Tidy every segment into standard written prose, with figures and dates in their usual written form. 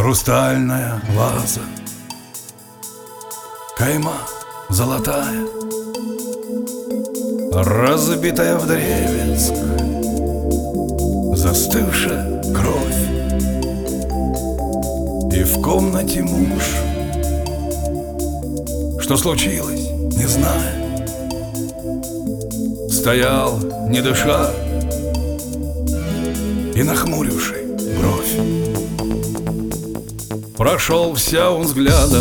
Хрустальная ваза, кайма золотая, разбитая вдребезг, застывшая кровь. И в комнате муж, что случилось, не зная, стоял, не дыша, и нахмуривший бровь. Прошелся он взглядом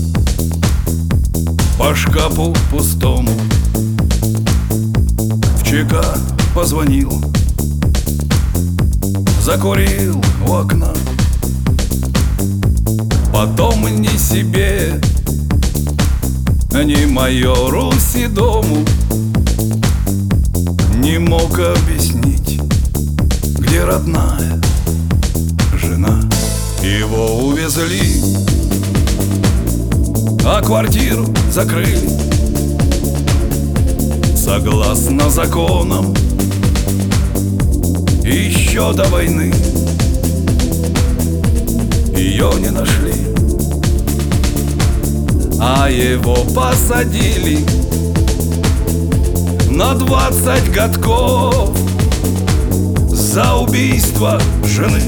по шкафу пустому, в ЧК позвонил, закурил у окна. Потом ни себе, ни майору Седому не мог объяснить, где родная жена. Его увезли, а квартиру закрыли согласно законам еще до войны. Ее не нашли, а его посадили на 20 годков за убийство жены.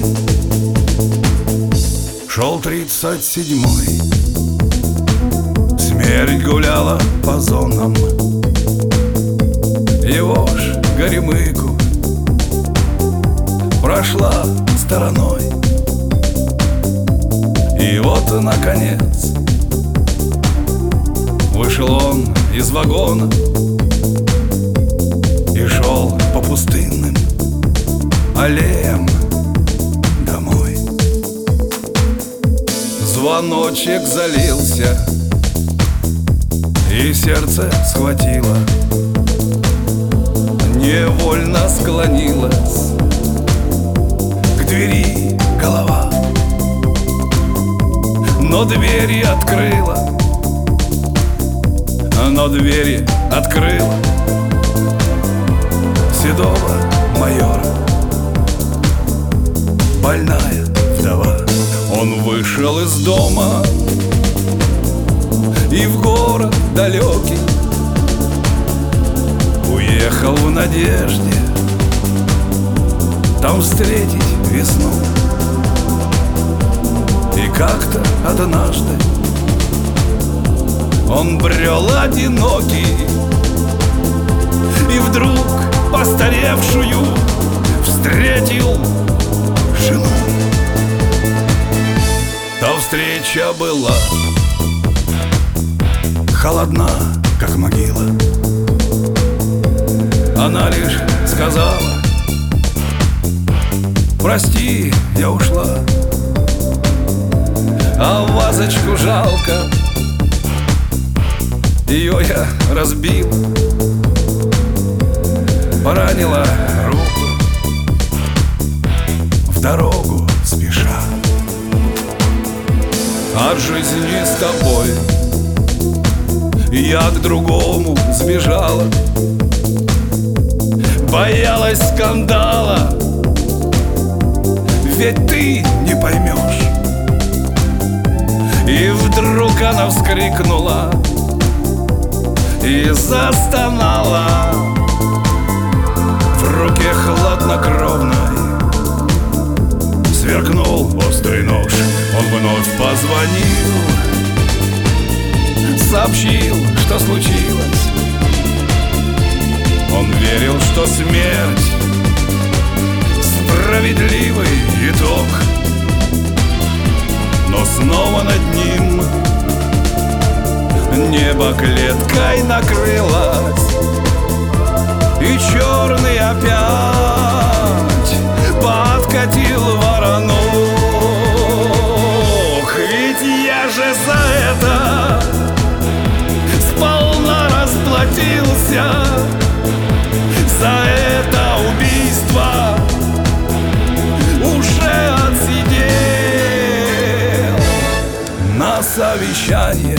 Шел 37-й, смерть гуляла по зонам. Его ж горемыку прошла стороной. И вот, наконец, вышел он из вагона и шел по пустынным аллеям домой. Звоночек залился, и сердце схватило, невольно склонилась к двери голова. Но двери открыла, седого майора, больная вдова. Он вышел из дома и в город далекий уехал в надежде там встретить весну. И как-то однажды он брел одинокий, и вдруг постаревшую встретил жену. Та встреча была холодна, как могила. Она лишь сказала: прости, я ушла, а вазочку жалко, ее я разбил, поранила руку, в дорогу спеша. От жизни с тобой я к другому сбежала, боялась скандала, ведь ты не поймешь. И вдруг она вскрикнула и застонала. В руке хладнокровной сверкнул острый нож. Он вновь позвонил, сообщил, что случилось. Он верил, что смерть — справедливый итог. Но снова над ним небо клеткой накрылось, и черный опять подкатил воронок. Ведь я же за это сполна расплатился, за это убийство уже отсидел. На совещание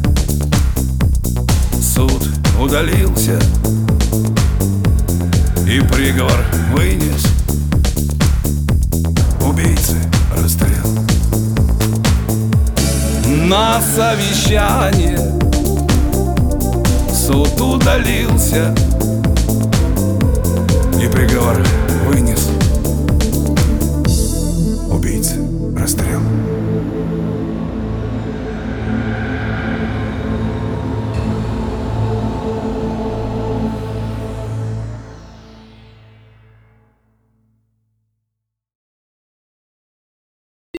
суд удалился и приговор вынес: убийцы расстрел. на совещание. Суд удалился, и приговор